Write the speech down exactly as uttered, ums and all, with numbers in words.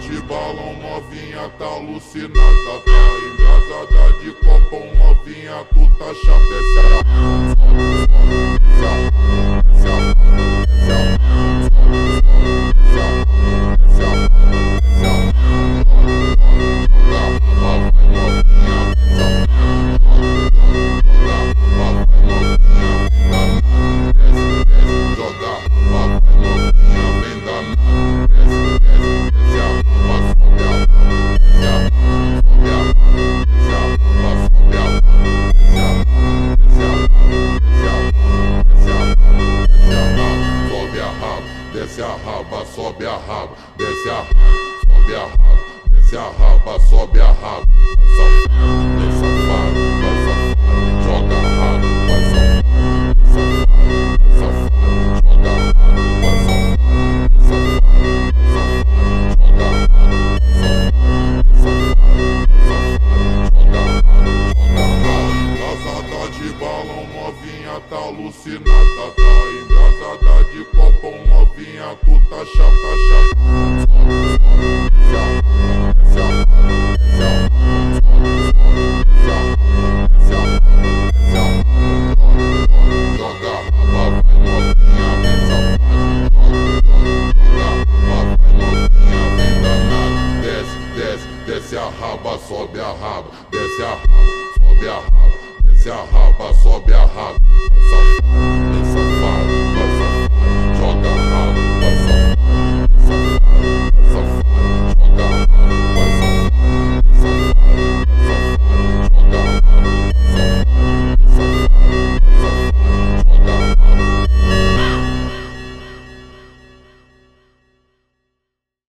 de balão, novinha tá alucinada, tá engasada de copão, novinha tu tá chapecera. Desce a raba, sobe a raba, desce a raba, sobe a raba, desce a raba, sobe a raba. Vai safado, vai safado, joga a raba, vai safado, vai safado, joga a raba, vai safado, safado, joga a raba, safado, safado, joga a raba, joga a raba. Casada de balão, novinha tá alucinada, tá engasada de copão, novinha tu tá chata, chata. Joga a raba, vai novinha, vem safado. Joga a raba, vai novinha, vem danada. Desce, desce, desce a raba, sobe a raba, desce a raba, sobe a raba, desce a raba, sobe a raba.